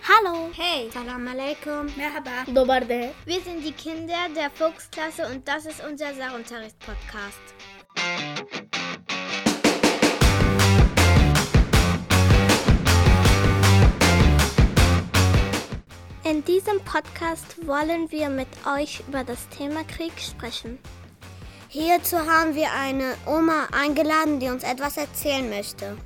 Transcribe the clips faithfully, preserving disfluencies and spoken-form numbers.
Hallo. Hey. Salam alaikum. Merhaba. Dobarde. Wir sind die Kinder der Fuchsklasse und das ist unser Sachunterricht-Podcast. In diesem Podcast wollen wir mit euch über das Thema Krieg sprechen. Hierzu haben wir eine Oma eingeladen, die uns etwas erzählen möchte.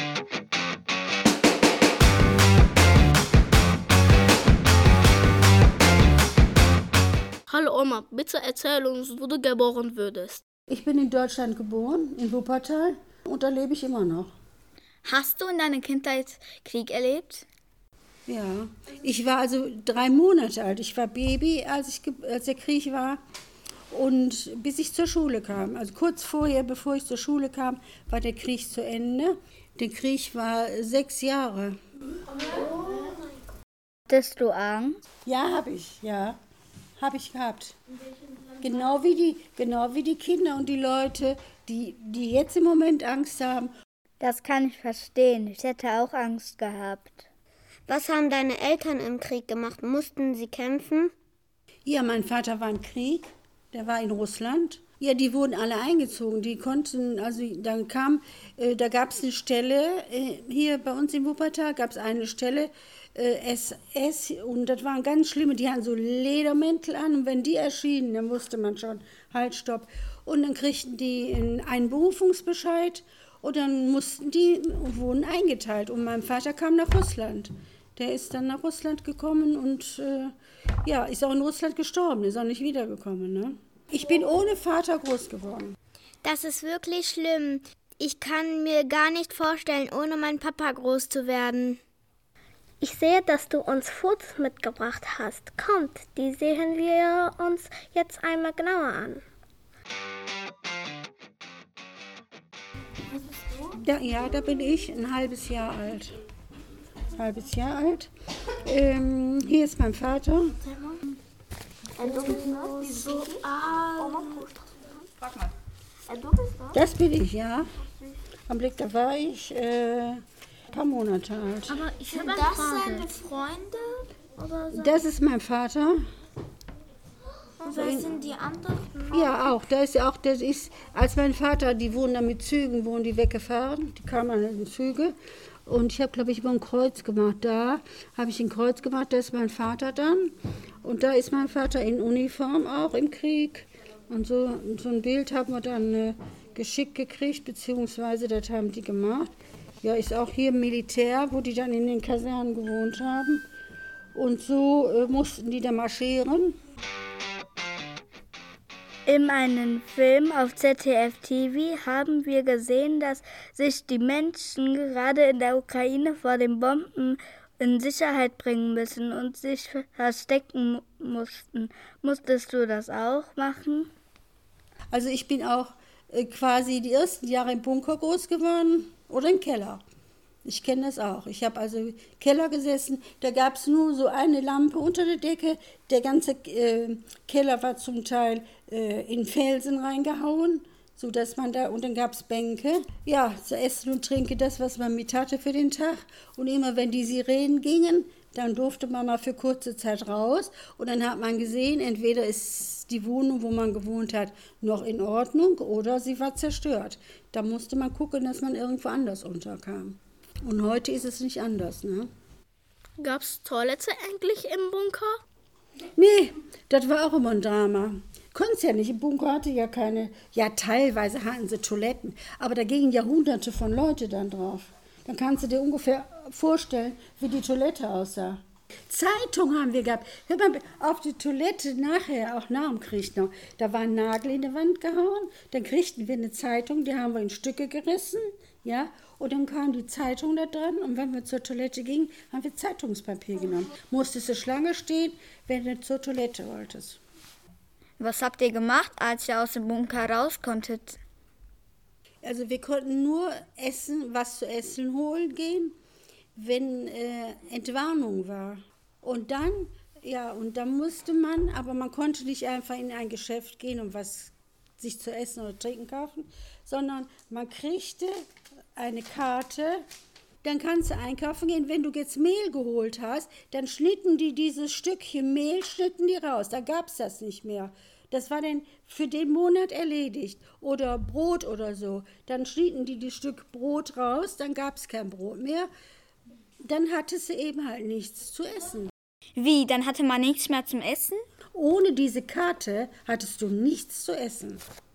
Hallo Oma, bitte erzähl uns, wo du geboren würdest. Ich bin in Deutschland geboren, in Wuppertal, und da lebe ich immer noch. Hast du in deiner Kindheit Krieg erlebt? Ja, ich war also drei Monate alt. Ich war Baby, als, ich, als der Krieg war, und bis ich zur Schule kam. Also kurz vorher, bevor ich zur Schule kam, war der Krieg zu Ende. Der Krieg war sechs Jahre. Hattest du Angst? Ja, habe ich, ja. Habe ich gehabt. Genau wie, die, genau wie die Kinder und die Leute, die, die jetzt im Moment Angst haben. Das kann ich verstehen. Ich hätte auch Angst gehabt. Was haben deine Eltern im Krieg gemacht? Mussten sie kämpfen? Ja, mein Vater war im Krieg. Der war in Russland. Ja, die wurden alle eingezogen. Die konnten, also dann kam, äh, da gab es eine Stelle, äh, hier bei uns in Wuppertal gab es eine Stelle, äh, S S, und das waren ganz schlimme, die hatten so Ledermäntel an, und wenn die erschienen, dann wusste man schon, halt, stopp. Und dann kriegten die einen Berufungsbescheid und dann mussten die, und wurden eingeteilt. Und mein Vater kam nach Russland. Der ist dann nach Russland gekommen und äh, ja, ist auch in Russland gestorben, ist auch nicht wiedergekommen, ne? Ich bin ohne Vater groß geworden. Das ist wirklich schlimm. Ich kann mir gar nicht vorstellen, ohne meinen Papa groß zu werden. Ich sehe, dass du uns Fotos mitgebracht hast. Kommt, die sehen wir uns jetzt einmal genauer an. Da, ja, da bin ich ein halbes Jahr alt. Halbes Jahr alt. Ähm, hier ist mein Vater. Das bin ich, ja. Am Blick, da war ich äh, ein paar Monate alt. Aber ich habe das seine Freunde? Oder so? Das ist mein Vater. Und was sind die anderen? Ja, auch. Da ist ja auch, das ist, als mein Vater, die wurden da mit Zügen, wurden die weggefahren. Die kamen an den Züge. Und ich habe, glaube ich, über ein Kreuz gemacht. Da habe ich ein Kreuz gemacht, da ist mein Vater dann. Und da ist mein Vater in Uniform auch im Krieg. Und so, so ein Bild haben wir dann äh, geschickt gekriegt, beziehungsweise das haben die gemacht. Ja, ist auch hier Militär, wo die dann in den Kasernen gewohnt haben. Und so äh, mussten die da marschieren. In einem Film auf Z D F T V haben wir gesehen, dass sich die Menschen gerade in der Ukraine vor den Bomben in Sicherheit bringen müssen und sich verstecken mussten. Musstest du das auch machen? Also ich bin auch äh, quasi die ersten Jahre im Bunker groß geworden oder im Keller. Ich kenne das auch. Ich habe also im Keller gesessen, da gab es nur so eine Lampe unter der Decke. Der ganze äh, Keller war zum Teil äh, in Felsen reingehauen, sodass man da, und dann gab es Bänke. Ja, zu essen und trinken, das, was man mit hatte für den Tag. Und immer wenn die Sirenen gingen, dann durfte man mal für kurze Zeit raus. Und dann hat man gesehen, entweder ist die Wohnung, wo man gewohnt hat, noch in Ordnung oder sie war zerstört. Da musste man gucken, dass man irgendwo anders unterkam. Und heute ist es nicht anders, ne? Gab es Toilette eigentlich im Bunker? Nee, das war auch immer ein Drama. Konntest ja nicht, im Bunker hatte ja keine, ja teilweise hatten sie Toiletten, aber da gingen ja hunderte von Leuten dann drauf. Dann kannst du dir ungefähr vorstellen, wie die Toilette aussah. Zeitung haben wir gehabt. Hör mal, auf die Toilette nachher, auch nach dem Krieg noch, da war ein Nagel in die Wand gehauen, dann kriegten wir eine Zeitung, die haben wir in Stücke gerissen, ja, und dann kam die Zeitung da dran, und wenn wir zur Toilette gingen, haben wir Zeitungspapier genommen. Musstest du Schlange stehen, wenn du zur Toilette wolltest. Was habt ihr gemacht, als ihr aus dem Bunker raus konntet? Also wir konnten nur essen, was zu essen holen gehen, wenn äh, Entwarnung war. Und dann, ja, und dann musste man, aber man konnte nicht einfach in ein Geschäft gehen und was sich zu essen oder trinken kaufen, sondern man kriegte eine Karte dann kannst du einkaufen gehen. Wenn du jetzt Mehl geholt hast, dann schnitten die dieses Stückchen Mehl, schnitten die raus. Da gab es das nicht mehr. Das war dann für den Monat erledigt. Oder Brot oder so. Dann schnitten die das Stück Brot raus, dann gab es kein Brot mehr. Dann hattest du eben halt nichts zu essen. Wie, dann hatte man nichts mehr zum Essen? Ohne diese Karte hattest du nichts zu essen.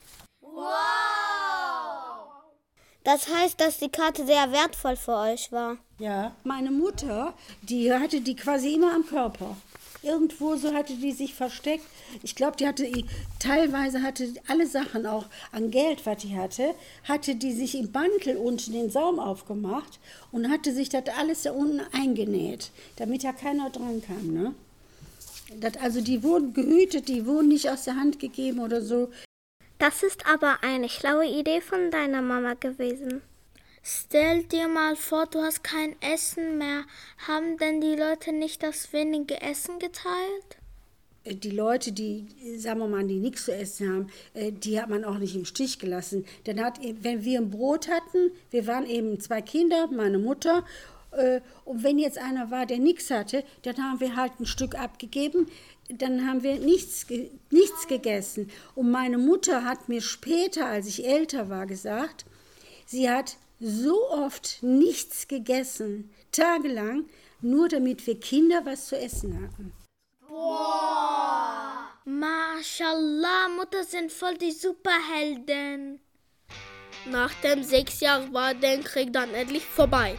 Das heißt, dass die Karte sehr wertvoll für euch war. Ja, meine Mutter, die hatte die quasi immer am Körper. Irgendwo so hatte die sich versteckt. Ich glaube, die hatte, teilweise hatte alle Sachen auch an Geld, was die hatte, hatte die sich im Mantel unten den Saum aufgemacht und hatte sich das alles da unten eingenäht, damit ja keiner dran kam, ne? Das, also die wurden gehütet, die wurden nicht aus der Hand gegeben oder so. Das ist aber eine schlaue Idee von deiner Mama gewesen. Stell dir mal vor, du hast kein Essen mehr. Haben denn die Leute nicht das wenige Essen geteilt? Die Leute, die, sagen wir mal, die nichts zu essen haben, die hat man auch nicht im Stich gelassen. Dann hat, wenn wir ein Brot hatten, wir waren eben zwei Kinder, meine Mutter, und wenn jetzt einer war, der nichts hatte, dann haben wir halt ein Stück abgegeben, dann haben wir nichts, nichts gegessen. Und meine Mutter hat mir später, als ich älter war, gesagt, sie hat so oft nichts gegessen, tagelang, nur damit wir Kinder was zu essen hatten. Boah! Mashallah, Mutter sind voll die Superhelden. Nach dem sechs Jahren war der Krieg dann endlich vorbei.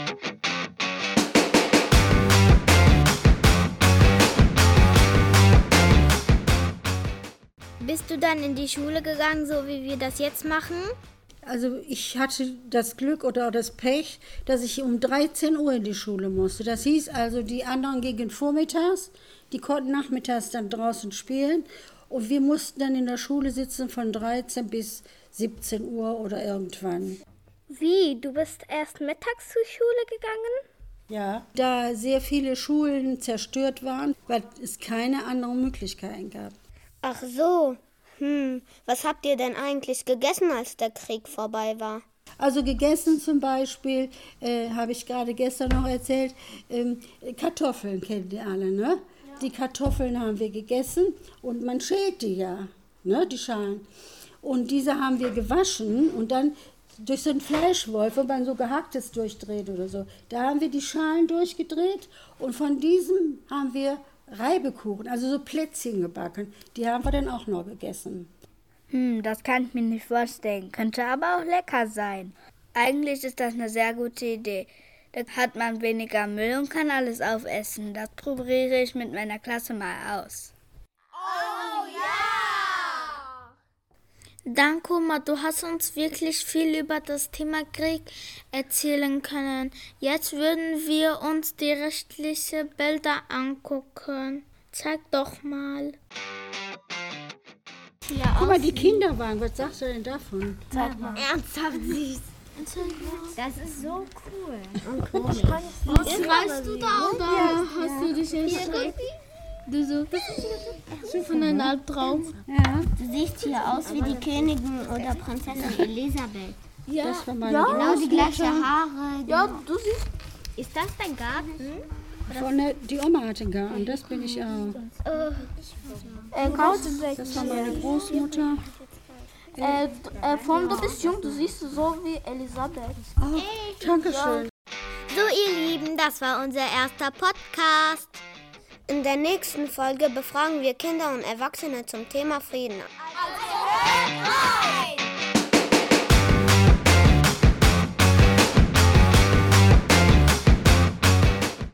Bist du dann in die Schule gegangen, so wie wir das jetzt machen? Also ich hatte das Glück oder das Pech, dass ich um dreizehn Uhr in die Schule musste. Das hieß also, die anderen gingen vormittags, die konnten nachmittags dann draußen spielen und wir mussten dann in der Schule sitzen von dreizehn bis siebzehn Uhr oder irgendwann. Wie, du bist erst mittags zur Schule gegangen? Ja, da sehr viele Schulen zerstört waren, weil es keine anderen Möglichkeiten gab. Ach so. Hm, was habt ihr denn eigentlich gegessen, als der Krieg vorbei war? Also gegessen zum Beispiel, äh, habe ich gerade gestern noch erzählt, ähm, Kartoffeln kennt ihr alle, ne? Ja. Die Kartoffeln haben wir gegessen und man schält die ja, ne, die Schalen. Und diese haben wir gewaschen und dann durch so einen Fleischwolf, wo man so Gehacktes durchdreht oder so, da haben wir die Schalen durchgedreht und von diesem haben wir Reibekuchen, also so Plätzchen gebacken. Die haben wir dann auch noch gegessen. Hm, das kann ich mir nicht vorstellen. Könnte aber auch lecker sein. Eigentlich ist das eine sehr gute Idee. Da hat man weniger Müll und kann alles aufessen. Das probiere ich mit meiner Klasse mal aus. Oh ja! Danke, Oma, du hast uns wirklich viel über das Thema Krieg erzählen können. Jetzt würden wir uns die restlichen Bilder angucken. Zeig doch mal. Ja, guck mal, die Kinderwagen, was sagst du denn davon? Zeig mal. Ernsthaft süß. Das ist so cool. Und cool. Weißt du da oder ja, hast ja. du dich erschreckt? Du so, so von einem Albtraum. Ja. Du siehst hier aus wie die Königin oder Prinzessin Elisabeth. Ja, das war meine ja. Genau die gleichen Haare. Ja, du siehst. Ist das dein Garten? Von der, die Oma hatte einen Garten, das bin ich auch. Äh, äh, das war meine Großmutter. Äh, äh, von du bist jung, du siehst so wie Elisabeth. Oh, danke schön. So, ihr Lieben, das war unser erster Podcast. In der nächsten Folge befragen wir Kinder und Erwachsene zum Thema Frieden.